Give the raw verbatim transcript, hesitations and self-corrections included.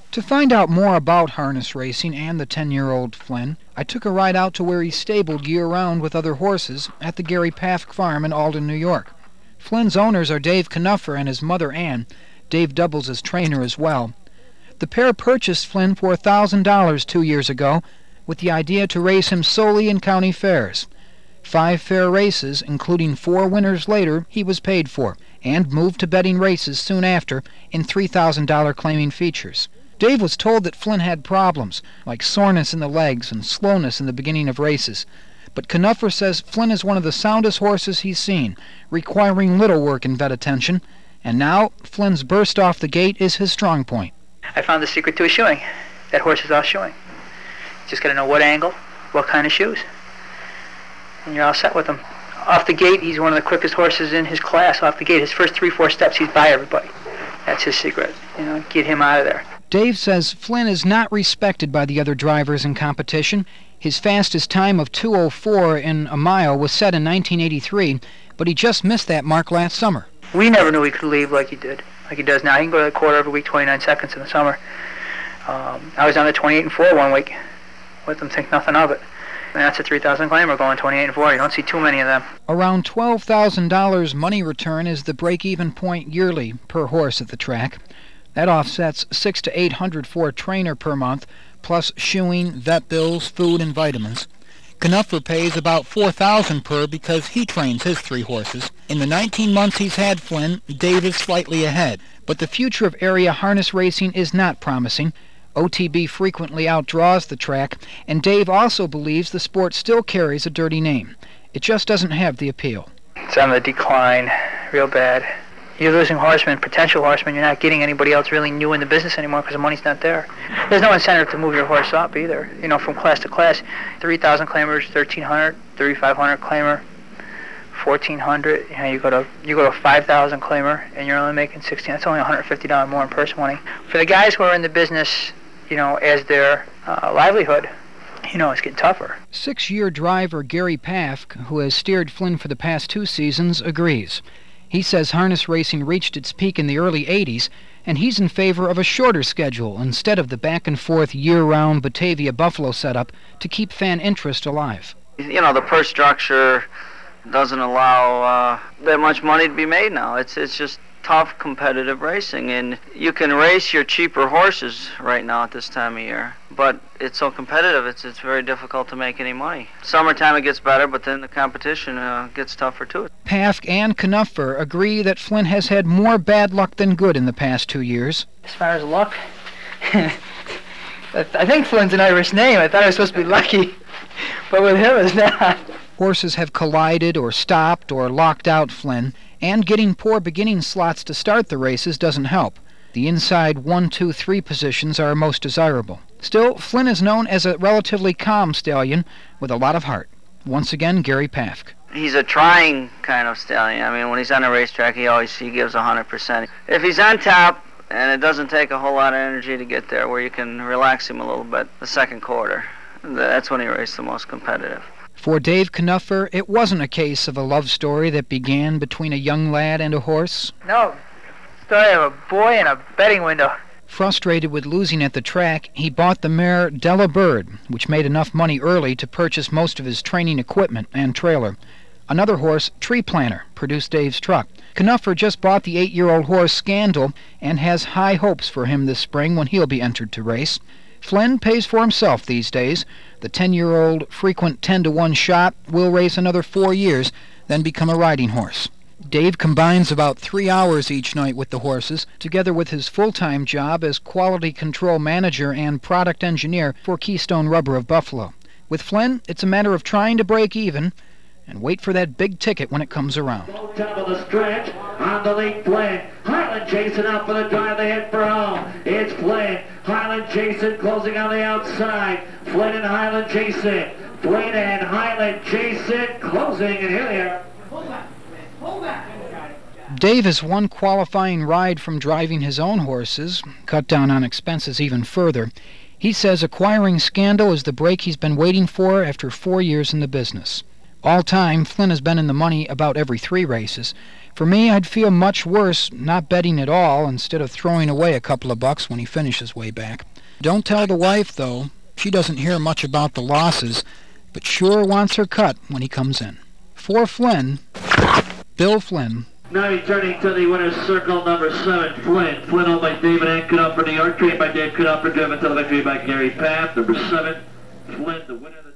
To find out more about harness racing and the ten-year-old Flynn, I took a ride out to where he's stabled year-round with other horses at the Gary Pafk Farm in Alden, New York. Flynn's owners are Dave Knupfer and his mother Ann. Dave doubles as trainer as well. The pair purchased Flynn for one thousand dollars two years ago with the idea to race him solely in county fairs. Five fair races, including four winners later, he was paid for, and moved to betting races soon after in three thousand dollars claiming features. Dave was told that Flynn had problems, like soreness in the legs and slowness in the beginning of races. But Knupfer says Flynn is one of the soundest horses he's seen, requiring little work and vet attention, and now Flynn's burst off the gate is his strong point. I found the secret to his shoeing. That horse is off shoeing. Just got to know what angle, what kind of shoes, and you're all set with him. Off the gate, he's one of the quickest horses in his class. Off the gate, his first three, four steps, he's by everybody. That's his secret. You know, get him out of there. Dave says Flynn is not respected by the other drivers in competition. His fastest time of two oh four in a mile was set in nineteen eighty-three, but he just missed that mark last summer. We never knew he could leave like he did, like he does now. He can go to the quarter every week, twenty-nine seconds in the summer. Um, I was on the twenty-eight and four one week. Let them think nothing of it. And that's a three thousand claimer going twenty-eight and four. You don't see too many of them. Around twelve thousand dollars money return is the break-even point yearly per horse at the track. That offsets six to eight hundred for a trainer per month, plus shoeing, vet bills, food, and vitamins. Knupfer pays about four thousand per because he trains his three horses. In the nineteen months he's had Flynn, Dave is slightly ahead. But the future of area harness racing is not promising. O T B frequently outdraws the track, and Dave also believes the sport still carries a dirty name. It just doesn't have the appeal. It's on the decline, real bad. You're losing horsemen, potential horsemen. You're not getting anybody else really new in the business anymore because the money's not there. There's no incentive to move your horse up either. You know, from class to class, three thousand claimers, thirteen hundred, thirty-five hundred claimer, fourteen hundred. You know, you go to you go to five thousand claimer, and you're only making sixteen. That's only one hundred fifty dollars more in purse money. For the guys who are in the business, you know, as their uh, livelihood, you know, it's getting tougher. Six-year driver Gary Pafk, who has steered Flynn for the past two seasons, agrees. He says harness racing reached its peak in the early eighties, and he's in favor of a shorter schedule instead of the back-and-forth year-round Batavia-Buffalo setup to keep fan interest alive. You know, the purse structure doesn't allow uh, that much money to be made now. It's it's just tough competitive racing, and you can race your cheaper horses right now at this time of year, but it's so competitive, it's it's very difficult to make any money. Summertime it gets better, but then the competition uh, gets tougher too. Pafk and Knupfer agree that Flynn has had more bad luck than good in the past two years. As far as luck, I think Flynn's an Irish name. I thought I was supposed to be lucky, but with him it's not. Horses have collided or stopped or locked out Flynn, and getting poor beginning slots to start the races doesn't help. The inside one, two, three positions are most desirable. Still, Flynn is known as a relatively calm stallion with a lot of heart. Once again, Gary Pafk. He's a trying kind of stallion. I mean, when he's on a racetrack, he always he gives one hundred percent. If he's on top, and it doesn't take a whole lot of energy to get there, where you can relax him a little bit, the second quarter, that's when he races the most competitive. For Dave Knupfer, it wasn't a case of a love story that began between a young lad and a horse. No, story of a boy and a betting window. Frustrated with losing at the track, he bought the mare Della Bird, which made enough money early to purchase most of his training equipment and trailer. Another horse, Tree Planter, produced Dave's truck. Knupfer just bought the eight-year-old horse Scandal and has high hopes for him this spring when he'll be entered to race. Flynn pays for himself these days. The ten-year-old frequent ten to one shot will race another four years, then become a riding horse. Dave combines about three hours each night with the horses, together with his full-time job as quality control manager and product engineer for Keystone Rubber of Buffalo. With Flynn, it's a matter of trying to break even and wait for that big ticket when it comes around. Top of the stretch, on the lead, Flynn. Highland Jason out for the drive, they hit for home. It's Flynn. Highland Jason closing on the outside. Flynn and Highland Jason. Flynn and Highland Jason closing, and here they are. Hold back, hold back. Dave has one qualifying ride from driving his own horses, cut down on expenses even further. He says acquiring Scandal is the break he's been waiting for after four years in the business. All time, Flynn has been in the money about every three races. For me, I'd feel much worse not betting at all instead of throwing away a couple of bucks when he finishes way back. Don't tell the wife, though. She doesn't hear much about the losses, but sure wants her cut when he comes in. For Flynn, Bill Flynn. Now returning to the winner's circle, number seven, Flynn. Flynn owned by David Ankudal for New York, trained by Dave Knopper, driven to the victory by Gary Paff. Number seven, Flynn, the winner.